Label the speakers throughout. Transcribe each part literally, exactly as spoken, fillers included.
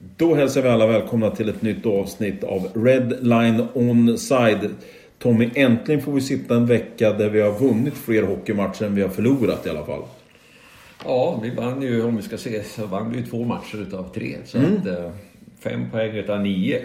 Speaker 1: Då hälsar vi alla välkomna till ett nytt avsnitt av Red Line Onside. Tommy, äntligen får vi sitta en vecka där vi har vunnit fler hockeymatcher än vi har förlorat i alla fall.
Speaker 2: Ja, vi vann ju, om vi ska se, så vann vi ju två matcher utav tre. Så
Speaker 1: Mm.
Speaker 2: att eh, fem poäng utav nio.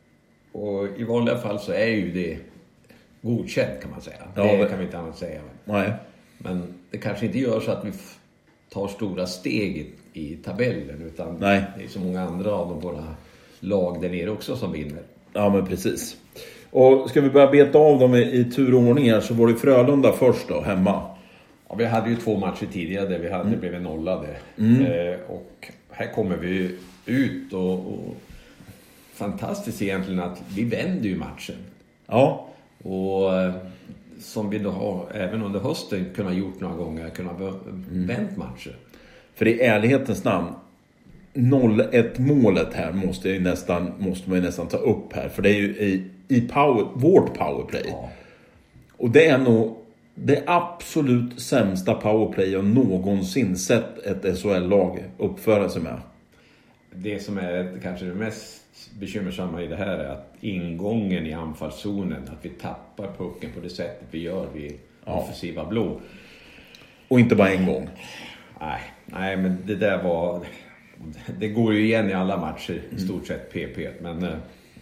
Speaker 2: Och i vanliga fall så är ju det godkänt, kan man säga.
Speaker 1: Ja,
Speaker 2: det
Speaker 1: men...
Speaker 2: kan vi inte annat säga.
Speaker 1: Nej.
Speaker 2: Men det kanske inte gör så att vi f- tar stora steg i, i tabellen. Utan
Speaker 1: Nej.
Speaker 2: det är så många andra av de våra lag där nere också som vinner.
Speaker 1: Ja, men precis. Och ska vi börja beta av dem i, i turordning här, så var det Frölunda först då, hemma.
Speaker 2: Ja, vi hade ju två matcher tidigare där vi hade mm. blivit nollade.
Speaker 1: Mm.
Speaker 2: Eh, och här kommer vi ut och, och fantastiskt egentligen att vi vänder ju matchen.
Speaker 1: Ja.
Speaker 2: Och eh, som vi då har även under hösten kunnat gjort några gånger, kunnat mm. vänt matcher.
Speaker 1: För i ärlighetens namn, noll ett målet här måste, jag nästan, måste man ju nästan ta upp här. För det är ju i, i power, vårt powerplay.
Speaker 2: Ja.
Speaker 1: Och det är nog det absolut sämsta powerplay jag någonsin sett ett S H L-lag uppföra sig med. Det
Speaker 2: som är kanske det mest bekymmersamma i det här är att ingången i anfallszonen, att vi tappar pucken på det sättet vi gör vid ja. offensiva blå.
Speaker 1: Och inte bara en gång.
Speaker 2: Nej, nej, men det där var... Det går ju igen i alla matcher, i stort sett P P. Men eh,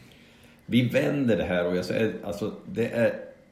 Speaker 2: vi vänder det här och jag säger, alltså det är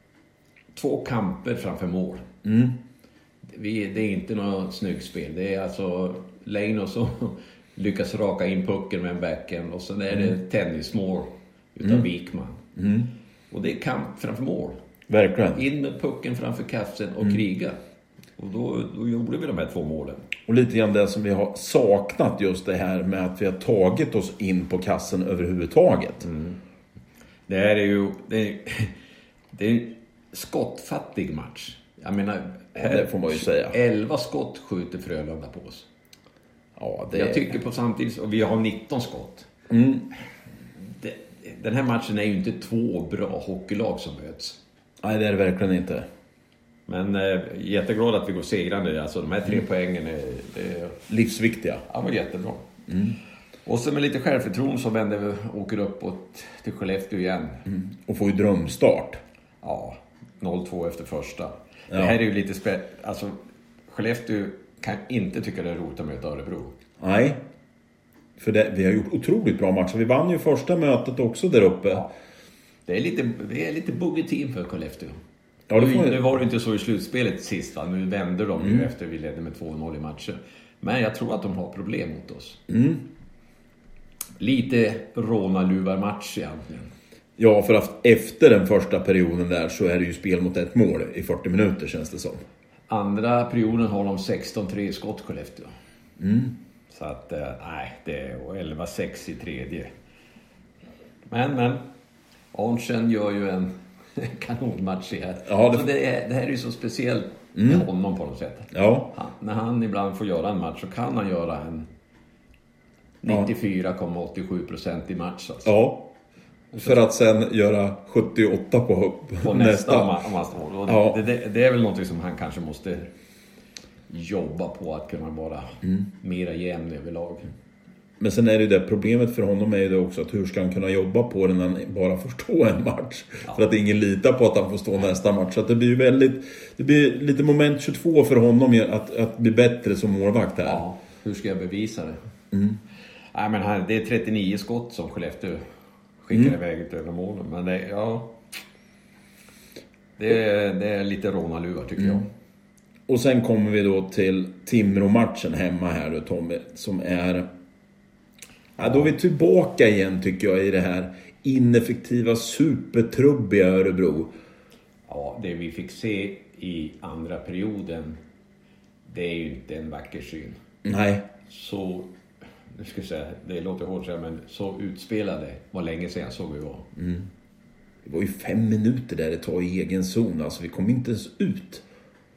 Speaker 2: två kamper framför mål.
Speaker 1: Mm.
Speaker 2: Vi, det är inte något snyggspel. Det är alltså Lane som lyckas raka in pucken med en backen och sen är det mm. tennismål utav mm. Wikman.
Speaker 1: Mm.
Speaker 2: Och det är kamp framför mål.
Speaker 1: Verkligen.
Speaker 2: In med pucken framför kassen och mm. kriga. Och då, då gjorde vi de här två målen.
Speaker 1: Och lite grann det som vi har saknat, just det här med att vi har tagit oss in på kassen överhuvudtaget.
Speaker 2: Mm. Det här är ju det är, det är en skottfattig match. Jag menar, här
Speaker 1: det får man ju säga.
Speaker 2: elva skott skjuter Frölunda på oss.
Speaker 1: Ja, det...
Speaker 2: Jag tycker på samtidigt, och vi har nitton skott.
Speaker 1: Mm.
Speaker 2: Det, den här matchen är ju inte två bra hockeylag som möts.
Speaker 1: Nej, det är det verkligen inte.
Speaker 2: Men eh, jätteglad att vi går segrande. Alltså de här tre mm. poängen är, är
Speaker 1: livsviktiga.
Speaker 2: Ja, men jättebra.
Speaker 1: Mm.
Speaker 2: Och så med lite självförtroende så vänder vi åker uppåt till Skellefteå igen.
Speaker 1: Mm. Och får ju drömstart.
Speaker 2: Ja, noll två efter första.
Speaker 1: Ja.
Speaker 2: Det här är ju lite spä... Alltså, Skellefteå kan inte tycka det är roligt att möta Örebro.
Speaker 1: Nej. För det, vi har gjort otroligt bra matcher. Vi vann ju första mötet också där uppe.
Speaker 2: Ja. Det är lite, det är lite buggy team för Skellefteå.
Speaker 1: Ja, det får...
Speaker 2: Nu var det inte så i slutspelet sist, va? Nu vänder de
Speaker 1: mm.
Speaker 2: ju efter vi ledde med två noll i matchen. Men jag tror att de har problem mot oss.
Speaker 1: Mm.
Speaker 2: Lite rånaluvar-match egentligen.
Speaker 1: Ja, för att efter den första perioden där så är det ju spel mot ett mål i fyrtio minuter, känns det som.
Speaker 2: Andra perioden har de sexton tre skott Skellefteå.
Speaker 1: Mm.
Speaker 2: Så att, eh, nej, det är elva sex i tredje. Men, men, Arntzen gör ju en kanonmatch här. Ja, det... Så det, är, det här är ju så speciellt med mm. honom på något sätt.
Speaker 1: Ja.
Speaker 2: Han, när han ibland får göra en match så kan han göra en nittiofyra komma åttiosju procent i match. Alltså.
Speaker 1: Ja, för att sen göra sjuttioåtta på,
Speaker 2: på nästa. nästa. Om man, om man står. Ja. Det, det, det är väl något som han kanske måste jobba på, att kunna vara mm. mera jämn överlag.
Speaker 1: Men sen är det det problemet för honom är ju det också, att hur ska han kunna jobba på den när han bara får stå en match? Ja. För att ingen litar på att han får stå nästa match. Så att det blir ju väldigt, det blir lite moment tjugotvå för honom att, att bli bättre som målvakt här.
Speaker 2: Ja, hur ska jag bevisa det?
Speaker 1: Mm.
Speaker 2: Nej, men här, det är trettionio skott som Skellefteå skickar mm. iväg ut över målen. Men det, ja, det, är, det är lite rånaluvar tycker mm. jag.
Speaker 1: Och sen kommer vi då till Timrå-matchen hemma här då, Tommy, som är... Ja, då är vi tillbaka igen tycker jag i det här ineffektiva, supertrubbiga Örebro.
Speaker 2: Ja, det vi fick se i andra perioden, det är ju inte en vacker syn.
Speaker 1: Nej.
Speaker 2: Så, nu ska jag säga, det låter hårt säga, men så utspelade var länge sedan såg vi var.
Speaker 1: Mm. Det var ju fem minuter där det tar i egen zon, alltså vi kom inte ens ut.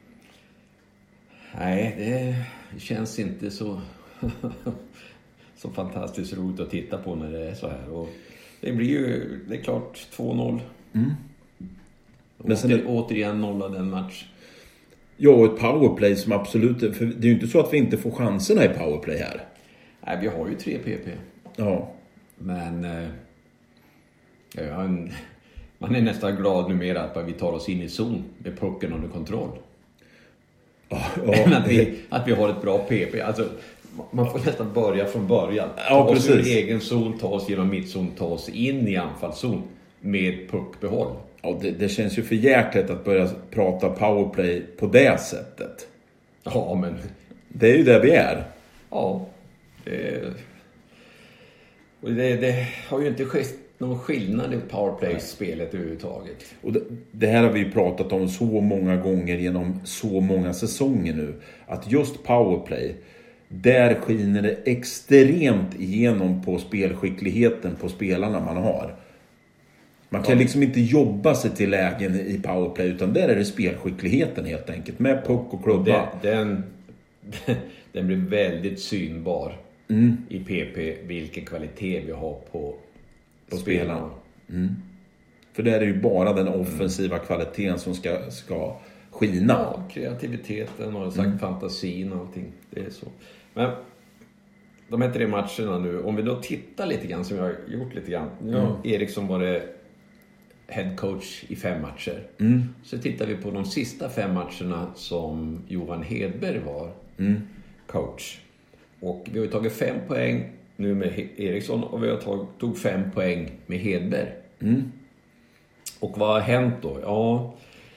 Speaker 2: Nej, det känns inte så... så fantastiskt roligt att titta på när det är så här. Och det blir ju, det är klart, två noll.
Speaker 1: Mm.
Speaker 2: Men sen Åter, är... återigen nolla den match.
Speaker 1: Ja, och ett powerplay som absolut... För det är ju inte så att vi inte får chanserna i powerplay här.
Speaker 2: Nej, vi har ju tre P P.
Speaker 1: Ja.
Speaker 2: Men eh, ja, en, man är nästan glad numera att vi tar oss in i zon med pucken under kontroll.
Speaker 1: Ja, ja.
Speaker 2: Än att vi, att vi har ett bra P P. Alltså, man får nästan börja från början. Ta
Speaker 1: Ja,
Speaker 2: oss ur
Speaker 1: precis.
Speaker 2: egen zon, ta oss genom mittzon, ta oss in i anfallszon med puckbehåll.
Speaker 1: Ja, det, det känns ju för jäkligt att börja prata powerplay på det sättet.
Speaker 2: Ja, men...
Speaker 1: Det är ju det vi är.
Speaker 2: Ja. Det, och det, det har ju inte skett någon skillnad i powerplay-spelet överhuvudtaget.
Speaker 1: Och det, det här har vi ju pratat om så många gånger genom så många säsonger nu. Att just powerplay, där skiner det extremt igenom på spelskickligheten på spelarna man har. Man kan ja. liksom inte jobba sig till lägen i powerplay, utan där är det spelskickligheten helt enkelt. Med puck och klubba.
Speaker 2: Den, den, den blir väldigt synbar mm. i P P, vilken kvalitet vi har på, på spelarna.
Speaker 1: Mm. För det är ju bara den offensiva mm. kvaliteten som ska, ska skina.
Speaker 2: Ja, kreativiteten och sagt, mm. fantasin och allting. Det är så. Men de här tre matcherna nu, om vi då tittar lite grann, som jag har gjort lite grann. Nu har mm. Eriksson varit head coach i fem matcher. Mm. Så tittar vi på de sista fem matcherna som Johan Hedberg var mm. coach. Och vi har tagit fem poäng nu med Eriksson och vi har tagit, tog fem poäng med Hedberg. Mm. Och vad har hänt då? Ja,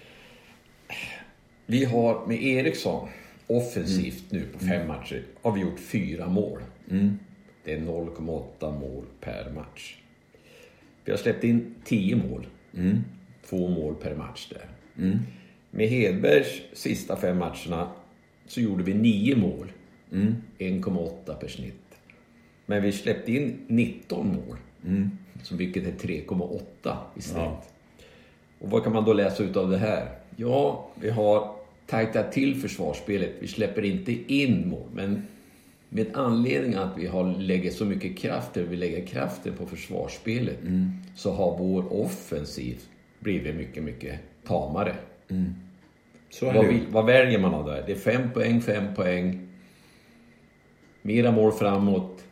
Speaker 2: vi har med Eriksson offensivt mm. nu på fem mm. matcher har vi gjort fyra mål. Mm. Det är noll komma åtta mål per match. Vi har släppt in tio mål. Mm. Två mål per match där. Mm. Med Hedbergs sista fem matcherna så gjorde vi nio mål. Mm. en komma åtta per snitt. Men vi släppte in nitton mål. Mm. Så vilket är tre komma åtta i snitt. Ja. Och vad kan man då läsa ut av det här? Ja, vi har tajtat till försvarsspelet. Vi släpper inte in mål. Men med anledning att vi har lägger så mycket kraft, vi lägger kraften på försvarsspelet, mm. så har vår offensiv blivit mycket, mycket tamare. Mm. Så vad, vill, vad väljer man av det? Det är fem poäng, fem poäng. Mera mål framåt.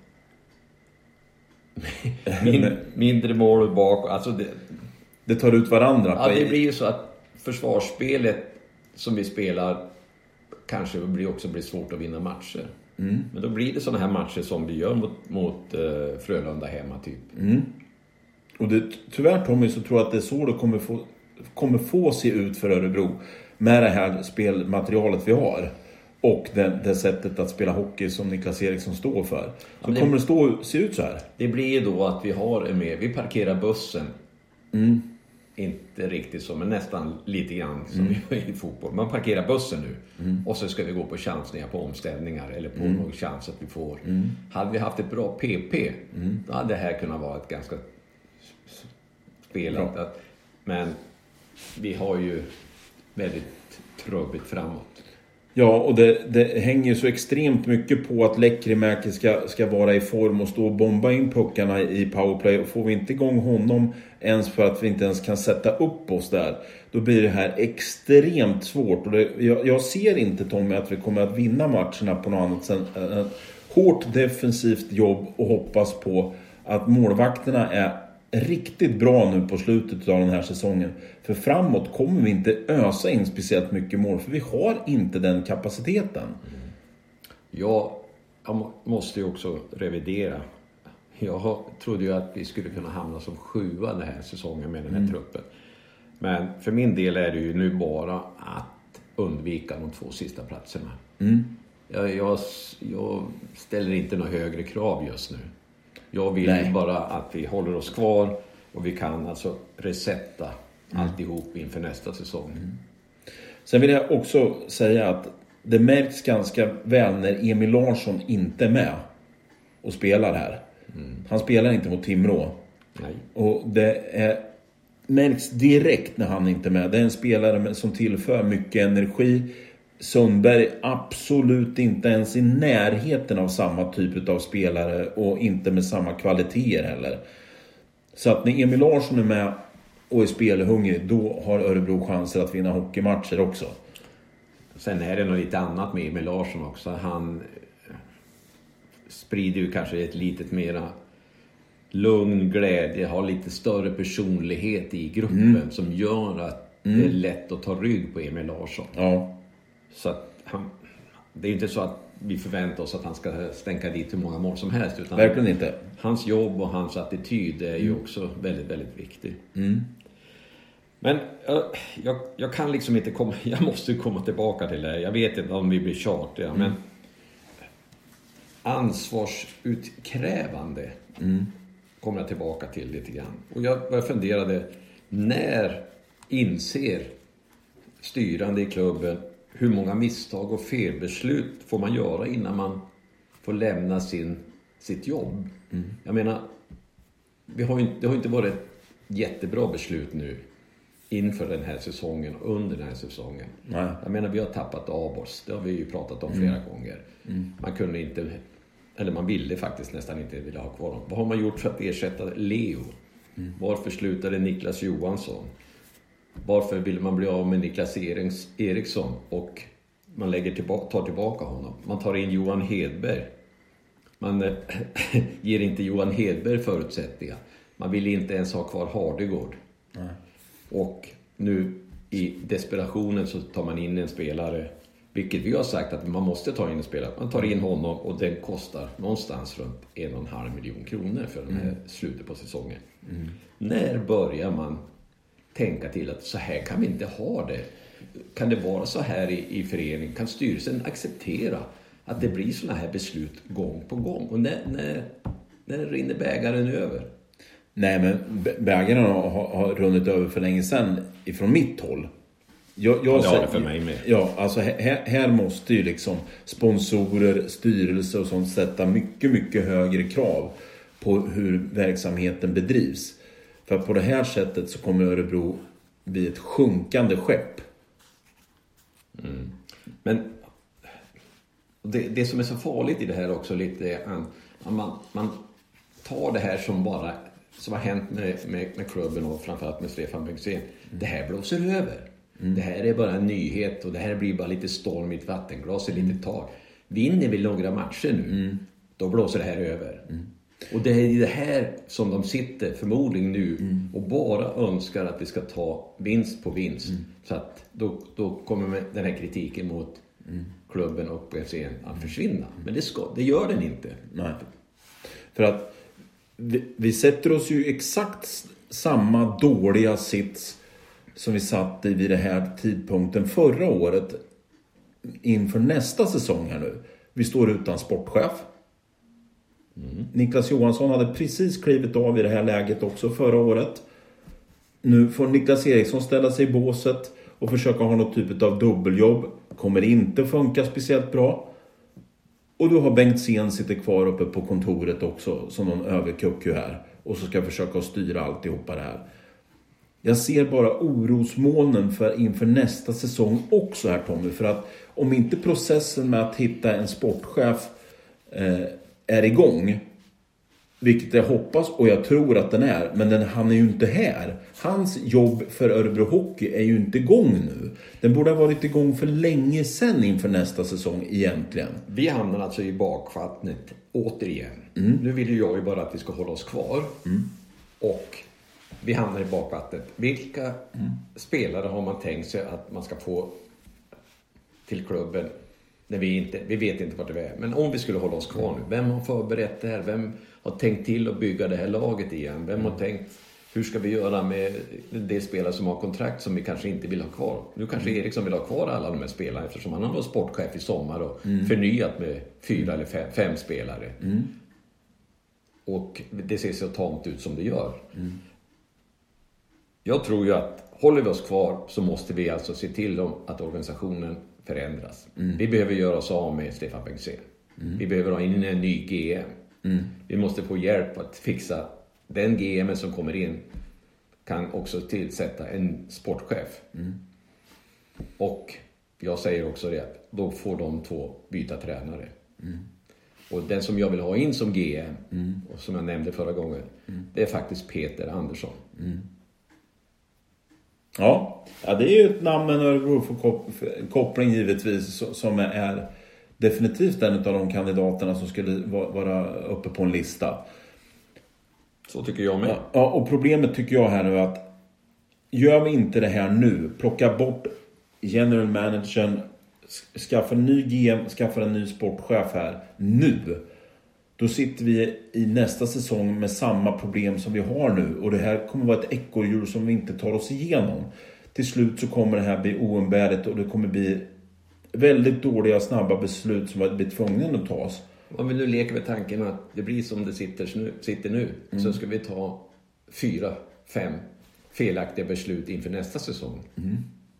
Speaker 2: Min, mindre mål bak. Alltså det,
Speaker 1: det tar ut varandra.
Speaker 2: Ja, det blir ju så att försvarsspelet som vi spelar kanske blir också blir svårt att vinna matcher. Mm. Men då blir det såna här matcher som vi gör mot, mot uh, Frölunda hemma typ. Mm.
Speaker 1: Och det, tyvärr Tommy, så tror jag att det är så det kommer få, kommer få se ut för Örebro med det här spelmaterialet vi har. Och det, det sättet att spela hockey som Niklas Eriksson står för. Så ja, det, kommer det stå, se ut så här.
Speaker 2: Det blir då att vi har en med, vi parkerar bussen. Mm. Inte riktigt så, men nästan lite grann som mm. vi gör i fotboll. Man parkerar bussen nu. Mm. Och så ska vi gå på chansningar på omställningar. Eller på mm. någon chans att vi får. Mm. Hade vi haft ett bra P P. Mm. Då hade det här kunnat vara ett ganska spelat. Att, men vi har ju väldigt trubbigt framåt.
Speaker 1: Ja, och det, det hänger så extremt mycket på att Lekkerimäki ska, ska vara i form och stå och bomba in puckarna i powerplay. Och får vi inte igång honom ens för att vi inte ens kan sätta upp oss där, då blir det här extremt svårt. Och det, jag, jag ser inte, Tommy, att vi kommer att vinna matcherna på något annat sätt än ett hårt defensivt jobb och hoppas på att målvakterna är riktigt bra nu på slutet av den här säsongen. För framåt kommer vi inte ösa in speciellt mycket mål, för vi har inte den kapaciteten.
Speaker 2: Ja, jag måste ju också revidera. Jag trodde ju att vi skulle kunna hamna som sjua den här säsongen med den här mm. truppen. Men för min del är det ju nu bara att undvika de två sista platserna. Mm. Jag, jag, jag ställer inte några högre krav just nu. Jag vill Nej. bara att vi håller oss kvar och vi kan alltså resetta mm. alltihop inför nästa säsong. Mm.
Speaker 1: Sen vill jag också säga att det märks ganska väl när Emil Larsson inte är med och spelar här. Mm. Han spelar inte mot Timrå.
Speaker 2: Nej.
Speaker 1: Och det är, märks direkt när han inte är med. Det är en spelare som tillför mycket energi. Sundberg absolut inte ens i närheten av samma typ av spelare och inte med samma kvaliteter heller. Så att när Emil Larsson är med och är spelhungrig, då har Örebro chanser att vinna hockeymatcher också.
Speaker 2: Sen är det nog lite annat med Emil Larsson också. Han sprider ju kanske ett litet mera lugn, glädje, har lite större personlighet i gruppen mm. som gör att mm. det är lätt att ta rygg på Emil Larsson.
Speaker 1: Ja.
Speaker 2: Så att han, det är inte så att vi förväntar oss att han ska stänka dit hur många mål som helst. Utan
Speaker 1: verkligen inte.
Speaker 2: Hans jobb och hans attityd är ju också väldigt, väldigt viktig.
Speaker 1: Mm.
Speaker 2: Men jag, jag, jag kan liksom inte komma, jag måste komma tillbaka till det. Jag vet inte om vi blir tjatiga, mm. men ansvarsutkrävande mm. kommer jag tillbaka till lite grann. Och jag, jag funderade, när inser styrande i klubben hur många misstag och felbeslut får man göra innan man får lämna sin, sitt jobb? Mm. Jag menar, vi har ju, det har inte varit ett jättebra beslut nu inför den här säsongen och under den här säsongen.
Speaker 1: Nej.
Speaker 2: Jag menar, vi har tappat av oss. Det har vi ju pratat om flera
Speaker 1: mm.
Speaker 2: gånger.
Speaker 1: Mm.
Speaker 2: Man kunde inte, eller man ville faktiskt nästan inte vilja ha kvar dem. Vad har man gjort för att ersätta Leo? Mm. Varför slutade Niklas Johansson? Varför ville man bli av med Niklas Eriksson och man lägger tillbaka, tar tillbaka honom? Man tar in Johan Hedberg. Man äh, ger inte Johan Hedberg förutsättningar. Man vill inte ens ha kvar Hardegård.
Speaker 1: Nej.
Speaker 2: Och nu i desperationen så tar man in en spelare, vilket vi har sagt att man måste ta in en spelare. Man tar in honom och den kostar någonstans runt en och en halv miljon kronor för den här mm. slutet på säsongen. Mm. När börjar man tänka till att så här kan vi inte ha det? Kan det vara så här i, i föreningen? Kan styrelsen acceptera att det blir såna här beslut gång på gång? Och när, när, när rinner bägaren över?
Speaker 1: Nej, men bägaren har, har runnit över för länge sedan ifrån mitt håll. Jag, jag
Speaker 2: ja, det
Speaker 1: säger,
Speaker 2: har det för mig med.
Speaker 1: Ja, alltså här, här måste ju liksom sponsorer, styrelse och sånt sätta mycket, mycket högre krav på hur verksamheten bedrivs. För på det här sättet så kommer Örebro bli ett sjunkande skepp.
Speaker 2: Mm. Men det, det som är så farligt i det här också lite är att man, man tar det här som bara som har hänt med, med, med klubben och framförallt med Stefan Bengtzén. Mm. Det här blåser över. Mm. Det här är bara en nyhet och det här blir bara lite storm i ett vattenglas i mm. lite tag. Vinner vi några matcher nu, mm. då blåser det här över. Mm. Och det är det här som de sitter förmodligen nu mm. och bara önskar att vi ska ta vinst på vinst. Mm. Så att då, då kommer den här kritiken mot mm. klubben och Bengtzén att försvinna. Mm. Men det, ska, det gör den inte.
Speaker 1: Nej. För att vi, vi sätter oss ju exakt samma dåliga sits som vi satt i vid den här tidpunkten förra året inför nästa säsong här nu. Vi står utan sportchef. Mm. Niklas Johansson hade precis klivit av i det här läget också förra året. Nu får Niklas Eriksson ställa sig i båset och försöka ha något typ av dubbeljobb. Kommer inte funka speciellt bra. Och du har Bengtzén sitter kvar uppe på kontoret också som någon överkucku här. Och så ska försöka styra alltihopa det här. Jag ser bara orosmolnen för inför nästa säsong också här, Tommy. För att om inte processen med att hitta en sportchef eh, är igång, vilket jag hoppas och jag tror att den är, men den, han är ju inte här. Hans jobb för Örebro Hockey är ju inte igång nu. Den borde ha varit igång för länge sedan inför nästa säsong egentligen.
Speaker 2: Vi hamnar alltså i bakvattnet återigen.
Speaker 1: Mm.
Speaker 2: Nu vill ju jag ju bara att vi ska hålla oss kvar.
Speaker 1: Mm.
Speaker 2: Och vi hamnar i bakvattnet. Vilka mm. spelare har man tänkt sig att man ska få till klubben när vi inte, vi vet inte vart det är. Men om vi skulle hålla oss kvar nu, vem har förberett det här? Vem har tänkt till att bygga det här laget igen? Vem har tänkt, hur ska vi göra med det spelare som har kontrakt som vi kanske inte vill ha kvar? Nu kanske mm. Eriksson vill ha kvar alla de här spelarna eftersom han har varit sportchef i sommar och mm. förnyat med fyra eller fem, fem spelare.
Speaker 1: Mm.
Speaker 2: Och det ser så tamt ut som det gör.
Speaker 1: Mm.
Speaker 2: Jag tror ju att håller vi oss kvar så måste vi alltså se till att organisationen förändras. Mm. Vi behöver göra oss av med Stefan Bengtzén. Mm. Vi behöver ha in en ny G M.
Speaker 1: Mm.
Speaker 2: Vi måste få hjälp att fixa den G M som kommer in. Kan också tillsätta en sportchef.
Speaker 1: Mm.
Speaker 2: Och jag säger också det att då får de två byta tränare.
Speaker 1: Mm.
Speaker 2: Och den som jag vill ha in som G M
Speaker 1: mm.
Speaker 2: och som jag nämnde förra gången
Speaker 1: mm.
Speaker 2: det är faktiskt Peter Andersson.
Speaker 1: Mm. Ja, ja, det är ju ett namn med en Örebro-koppling givetvis som är definitivt en av de kandidaterna som skulle vara uppe på en lista.
Speaker 2: Så tycker jag med.
Speaker 1: Ja, och problemet tycker jag här nu att gör vi inte det här nu, plocka bort general managern, skaffa en ny G M, skaffa en ny sportchef här nu, då sitter vi i nästa säsong med samma problem som vi har nu, och det här kommer vara ett ekorrhjul som vi inte tar oss igenom. Till slut så kommer det här bli oumbärligt och det kommer bli väldigt dåliga snabba beslut som vi blir tvungna att ta oss.
Speaker 2: Om vi nu leker med tanken att det blir som det sitter nu, sitter nu mm. så ska vi ta fyra, fem felaktiga beslut inför nästa säsong.
Speaker 1: Mm.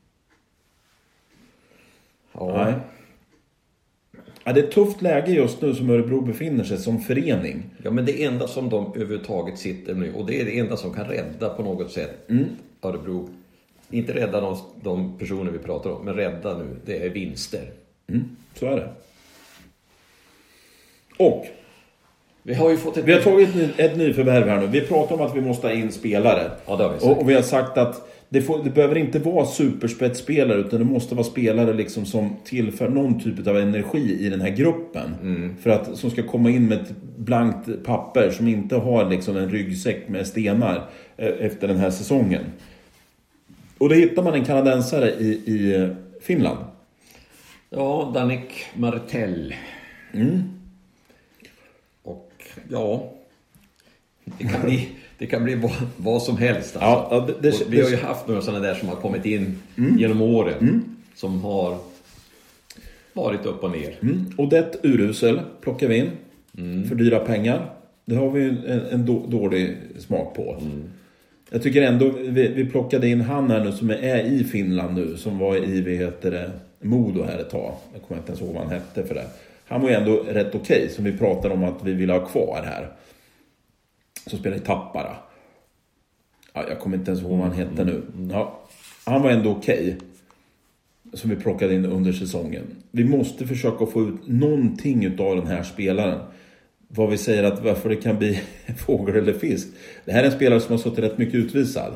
Speaker 2: Ja.
Speaker 1: Nej. Ja, det är ett tufft läge just nu som Örebro befinner sig som förening.
Speaker 2: Ja, men det enda som de överhuvudtaget sitter nu, och det är det enda som kan rädda på något sätt
Speaker 1: mm.
Speaker 2: Örebro. Inte rädda de, de personer vi pratar om, men rädda nu, det är vinster.
Speaker 1: Mm, så är det. Och
Speaker 2: vi har ju fått ett...
Speaker 1: Vi har tagit ett, ett nyförvärv här nu. Vi pratar om att vi måste ha in spelare.
Speaker 2: Ja, det har vi sagt.
Speaker 1: Och, och vi har sagt att det, får, det behöver inte vara superspetsspelare, utan det måste vara spelare liksom som tillför någon typ av energi i den här gruppen.
Speaker 2: Mm.
Speaker 1: För att, som ska komma in med ett blankt papper som inte har liksom en ryggsäck med stenar eh, efter den här säsongen. Och då hittar man en kanadensare i, i Finland.
Speaker 2: Ja, Danik Martell.
Speaker 1: Mm.
Speaker 2: Och ja, det kan bli, det kan bli vad, vad som helst. Alltså.
Speaker 1: Ja, det, det,
Speaker 2: vi har ju haft några sådana där som har kommit in mm. genom åren.
Speaker 1: Mm.
Speaker 2: Som har varit upp och ner.
Speaker 1: Mm. Och det urusel plockar vi in. Mm. För dyra pengar. Det har vi en, en då, dålig smak på. Mm. Jag tycker ändå, vi, vi plockade in han här nu som är i Finland nu. Som var i, vi heter det, Modo här ett tag. Jag kommer inte ens ihåg vad han hette för det. Han var ju ändå rätt okej, okay, som vi pratade om att vi vill ha kvar här. Som spelar i Tappara. Ja, jag kommer inte ens ihåg vad han hette nu. Ja, han var ändå okej. Okay, som vi plockade in under säsongen. Vi måste försöka få ut någonting av den här spelaren. Vad vi säger att varför det kan bli fågel eller fisk. Det här är en spelare som har suttit rätt mycket utvisad.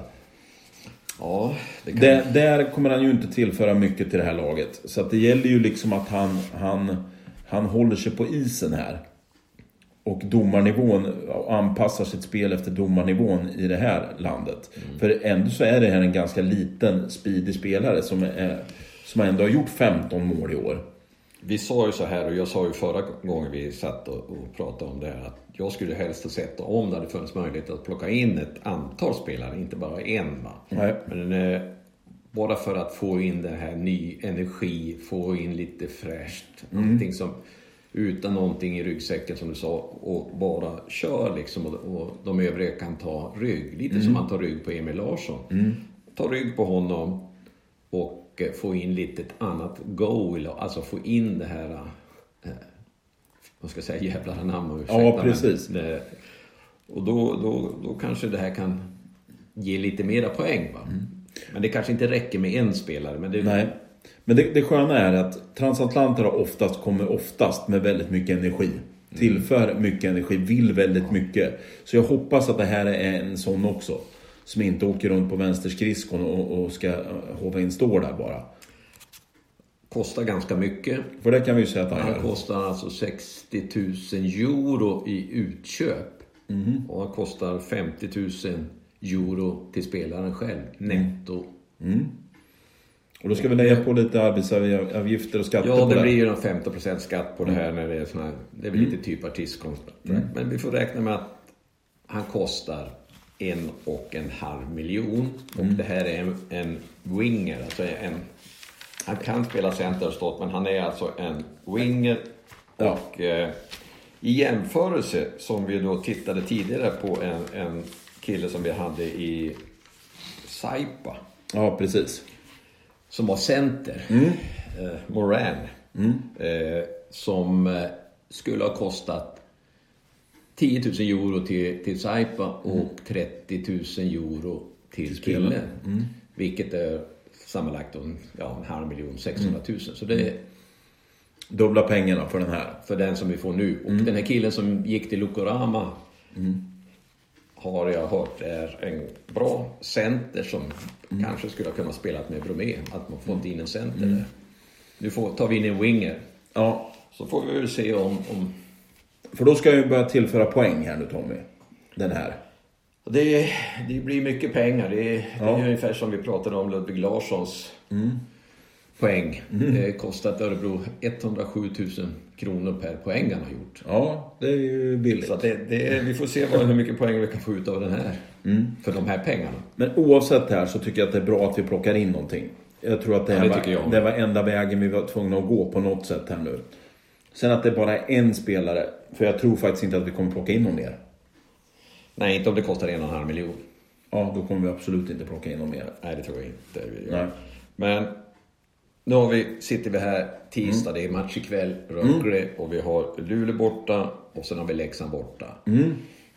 Speaker 2: Ja, det kan...
Speaker 1: där, där kommer han ju inte tillföra mycket till det här laget. Så att det gäller ju liksom att han, han, han håller sig på isen här. Och domarnivån, anpassar sitt spel efter domarnivån i det här landet. Mm. För ändå så är det här en ganska liten, speedig spelare som, är, som ändå har gjort femton mål i år.
Speaker 2: Vi sa ju så här, och jag sa ju förra gången vi satt och, och pratade om det här, att jag skulle helst ha sett om det hade funnits möjlighet att plocka in ett antal spelare, inte bara en. Va?
Speaker 1: Nej.
Speaker 2: Men eh, bara för att få in det här ny energi, få in lite fräscht, mm. någonting som utan någonting i ryggsäcken som du sa, och bara kör liksom, och, och de övriga kan ta rygg, lite mm. som man tar rygg på Emil Larsson.
Speaker 1: Mm.
Speaker 2: Ta rygg på honom och få in lite ett annat goal, alltså få in det här eh, vad ska jag säga, jävla namn.
Speaker 1: Ja, precis.
Speaker 2: Det, och då, då, då kanske det här kan ge lite mera poäng, va? Mm. Men det kanske inte räcker med en spelare. Men det...
Speaker 1: Nej, men det, det sköna är att transatlanter oftast kommer oftast med väldigt mycket energi. Mm. Tillför mycket energi, vill väldigt ja. mycket. Så jag hoppas att det här är en sån också. Som inte åker runt på vänsterskridskon och, och ska hova in står där bara.
Speaker 2: Kostar ganska mycket.
Speaker 1: För det kan vi ju säga att han,
Speaker 2: han kostar alltså sextio tusen euro i utköp.
Speaker 1: Mm.
Speaker 2: Och han kostar femtio tusen euro till spelaren själv. Netto.
Speaker 1: Mm. Och då ska vi lägga på lite arbetsavgifter och skatter
Speaker 2: ja,
Speaker 1: på det.
Speaker 2: Ja, det blir ju femton procent skatt på det här när det är såna här, det är väl lite typ artistkontrakt. Mm. Men vi får räkna med att han kostar en och en halv miljon. Och mm. det här är en, en winger. Alltså en, han kan spela center och stått, men han är alltså en winger.
Speaker 1: Ja.
Speaker 2: Och eh, i jämförelse som vi då tittade tidigare på en, en kille som vi hade i Saipa.
Speaker 1: Ja, precis.
Speaker 2: Som var center.
Speaker 1: Mm.
Speaker 2: Eh, Moran.
Speaker 1: Mm.
Speaker 2: Eh, som eh, skulle ha kostat tio tusen euro till, till Saipa och mm. trettio tusen euro till, till killen.
Speaker 1: Mm.
Speaker 2: Vilket är sammanlagt en, ja, en halv miljon, sexhundratusen. Mm. Så det är
Speaker 1: dubbla pengarna för den här.
Speaker 2: För den som vi får nu. Och
Speaker 1: mm.
Speaker 2: den här killen som gick till Lukorama
Speaker 1: mm.
Speaker 2: har jag hört är en bra center som mm. kanske skulle ha kunnat spela med Bromé. Att man får inte in en center mm. där. Nu får, tar vi in en winger.
Speaker 1: Ja.
Speaker 2: Så får vi väl se om... om...
Speaker 1: För då ska jag ju börja tillföra poäng här nu, Tommy. Den här.
Speaker 2: Det, det blir mycket pengar. Det är,
Speaker 1: Ja.
Speaker 2: det är ungefär som vi pratade om Ludvig Larssons
Speaker 1: Mm.
Speaker 2: poäng.
Speaker 1: Mm.
Speaker 2: Det kostat Örebro etthundrasju tusen kronor per poäng han har gjort.
Speaker 1: Ja, det är ju billigt.
Speaker 2: Så att det, det, vi får se vad, hur mycket poäng vi kan få ut av den här.
Speaker 1: Mm.
Speaker 2: För de här pengarna.
Speaker 1: Men oavsett det här så tycker jag att det är bra att vi plockar in någonting. Jag tror att det,
Speaker 2: Ja,
Speaker 1: här
Speaker 2: det tycker
Speaker 1: var,
Speaker 2: jag.
Speaker 1: det var enda vägen vi var tvungna att gå på något sätt här nu. Sen att det bara är en spelare. För jag tror faktiskt inte att vi kommer plocka in någon mer.
Speaker 2: Nej, inte om det kostar en och en halv miljon.
Speaker 1: Ja, då kommer vi absolut inte plocka in någon mer.
Speaker 2: Nej, det tror jag inte.
Speaker 1: Nej.
Speaker 2: Men nu har vi, sitter vi här tisdag, mm. det är match ikväll, Rögle, mm. och vi har Luleå borta och sen har vi Leksand borta.
Speaker 1: Mm.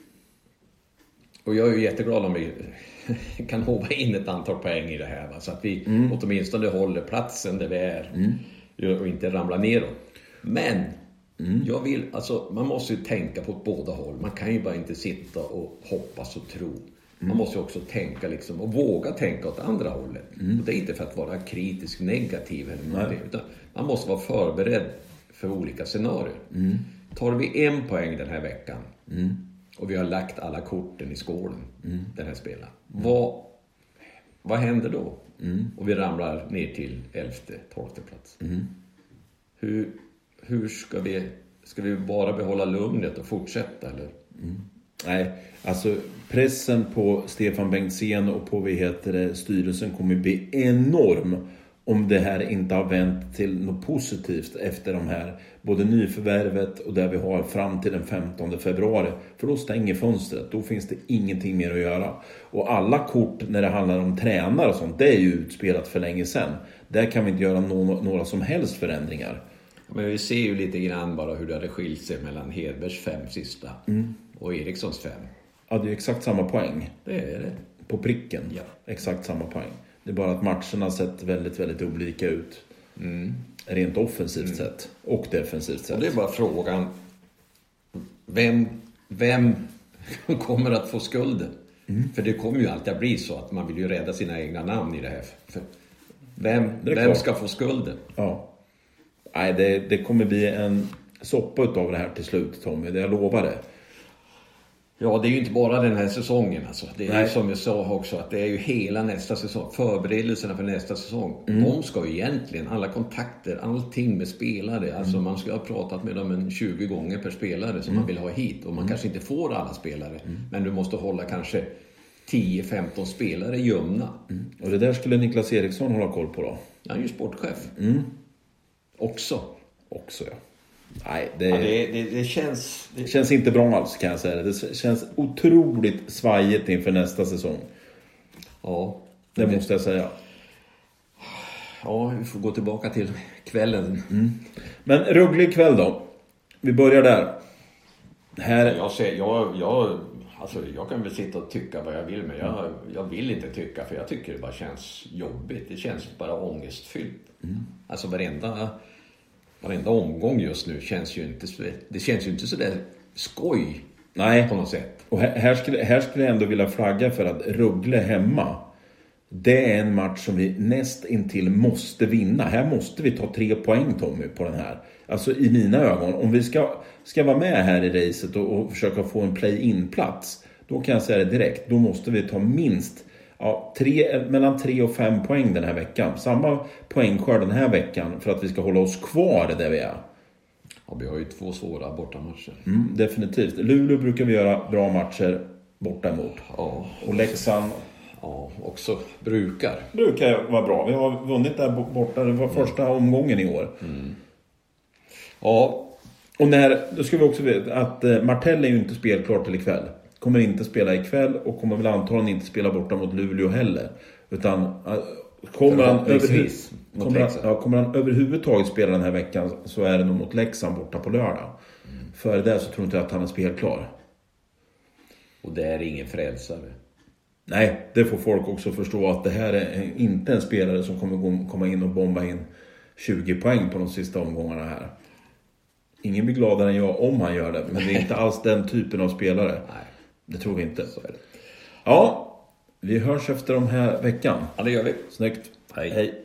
Speaker 2: Och jag är ju jätteglad om vi kan håva in ett antal poäng i det här. Va? Så att vi mm. åtminstone håller platsen där vi är mm. och inte ramlar neråt. Men mm. jag vill, alltså, man måste ju tänka på båda håll. Man kan ju bara inte sitta och hoppas och tro. Man mm. måste ju också tänka liksom, och våga tänka åt andra hållet. Mm. Och det är inte för att vara kritisk negativ eller någonting, utan man måste vara förberedd för olika scenarier. Mm. Tar vi en poäng den här veckan mm. och vi har lagt alla korten i skålen mm. den här spelaren. Mm. Vad, vad händer då? Mm. Och vi ramlar ner till elfte, tolfte plats. Mm. Hur, hur ska vi, ska vi bara behålla lugnet och fortsätta eller?
Speaker 1: Mm. Nej, alltså pressen på Stefan Bengtzén och på vad heter det, styrelsen kommer bli enorm om det här inte har vänt till något positivt efter de här, både nyförvärvet och där vi har fram till den femtonde februari. För då stänger fönstret, då finns det ingenting mer att göra. Och alla kort när det handlar om tränare och sånt, det är ju utspelat för länge sedan. Där kan vi inte göra no- några som helst förändringar.
Speaker 2: Men vi ser ju lite grann bara hur det hade skilt sig mellan Hedbergs fem sista mm. och Erikssons fem.
Speaker 1: Ja, det är exakt samma poäng.
Speaker 2: Det är det.
Speaker 1: På pricken, ja. Exakt samma poäng. Det är bara att matcherna sett väldigt, väldigt olika ut. Mm. Rent offensivt mm. sett och defensivt sett.
Speaker 2: Och det är bara frågan, vem, vem kommer att få skulden? Mm. För det kommer ju alltid att bli så att man vill ju rädda sina egna namn i det här. För vem, vem ska få skulden?
Speaker 1: Ja. Nej, det, det kommer bli en soppa av det här till slut, Tommy. Det jag lovar det.
Speaker 2: Ja, det är ju inte bara den här säsongen. Alltså. Det är
Speaker 1: Nej.
Speaker 2: ju som jag sa också, att det är ju hela nästa säsong. Förberedelserna för nästa säsong. Mm. De ska ju egentligen, alla kontakter, allting med spelare. Mm. Alltså man ska ha pratat med dem en tjugo gånger per spelare som mm. man vill ha hit. Och man mm. kanske inte får alla spelare. Mm. Men du måste hålla kanske tio femton spelare gömna.
Speaker 1: Mm. Och det där skulle Niklas Eriksson hålla koll på då?
Speaker 2: Han är ju sportchef.
Speaker 1: Mm.
Speaker 2: Också.
Speaker 1: Också, ja. Nej, det,
Speaker 2: ja, det, det, det känns...
Speaker 1: Det känns inte bra alls, kan jag säga. Det känns otroligt svajigt inför nästa säsong.
Speaker 2: Ja.
Speaker 1: Det, det måste jag säga.
Speaker 2: Ja, vi får gå tillbaka till kvällen.
Speaker 1: Mm. Men Rögle kväll då. Vi börjar där. Här...
Speaker 2: Jag, ser, jag, jag, alltså, jag kan väl sitta och tycka vad jag vill, men jag, jag vill inte tycka, för jag tycker det bara känns jobbigt. Det känns bara ångestfyllt. Mm. Alltså varenda... Varenda omgång just nu känns ju inte, det känns ju inte så där skoj.
Speaker 1: Nej.
Speaker 2: På något sätt.
Speaker 1: Och här, här, skulle, här skulle jag ändå vilja flagga för att Rögle hemma, det är en match som vi näst intill måste vinna. Här måste vi ta tre poäng, Tommy, på den här. Alltså i mina ögon. Om vi ska, ska vara med här i racet och, och försöka få en play-in-plats, då kan jag säga det direkt. Då måste vi ta minst ja, tre, mellan tre och fem poäng den här veckan. Samma poängskörd den här veckan för att vi ska hålla oss kvar där vi är.
Speaker 2: Ja, vi har ju två svåra bortamatcher.
Speaker 1: Mm, definitivt. Luleå brukar vi göra bra matcher borta emot.
Speaker 2: Ja.
Speaker 1: Och Leksand...
Speaker 2: Ja, också brukar.
Speaker 1: Brukar vara bra. Vi har vunnit där borta. Det var första mm. omgången i år. Mm.
Speaker 2: Ja.
Speaker 1: Och när, då ska vi också veta att Martell är ju inte spelklar till ikväll. Kommer inte spela ikväll och kommer väl antagligen inte spela borta mot Luleå heller. Utan kommer han, överhu- kommer, han, ja, kommer han överhuvudtaget spela den här veckan, så är det nog mot Leksand borta på lördag. Mm. För det så tror jag inte att han är spelklar.
Speaker 2: Och det är ingen frälsare.
Speaker 1: Nej, det får folk också förstå, att det här är inte en spelare som kommer komma in och bomba in tjugo poäng på de sista omgångarna här. Ingen blir gladare än jag om han gör det, men det är inte alls den typen av spelare.
Speaker 2: Nej.
Speaker 1: Det tror vi inte. Så är det. Ja, vi hörs efter de här veckan.
Speaker 2: Ja, det gör vi.
Speaker 1: Snyggt.
Speaker 2: Hej.
Speaker 1: Hej.